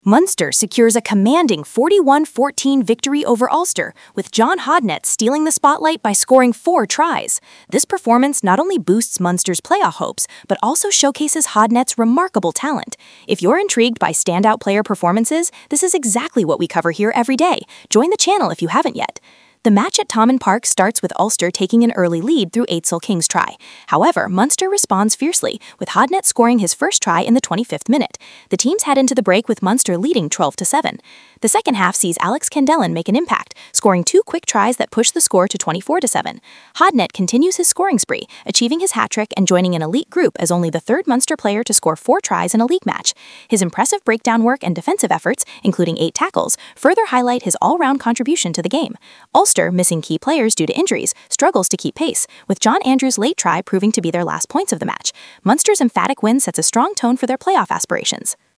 Munster secures a commanding 41-14 victory over Ulster, with John Hodnett stealing the spotlight by scoring 4 tries. This performance not only boosts Munster's playoff hopes, but also showcases Hodnett's remarkable talent. If you're intrigued by standout player performances, this is exactly what we cover here every day. Join the channel if you haven't yet. The match at Thomond Park starts with Ulster taking an early lead through Edsel King's try. However, Munster responds fiercely, with Hodnett scoring his first try in the 25th minute. The teams head into the break with Munster leading 12-7. The second half sees Alex Kendellen make an impact, scoring 2 quick tries that push the score to 24-7. Hodnett continues his scoring spree, achieving his hat-trick and joining an elite group as only the 3rd Munster player to score 4 tries in a league match. His impressive breakdown work and defensive efforts, including 8 tackles, further highlight his all-round contribution to the game. Ulster, missing key players due to injuries, struggles to keep pace, with John Andrews' late try proving to be their last points of the match. Munster's emphatic win sets a strong tone for their playoff aspirations.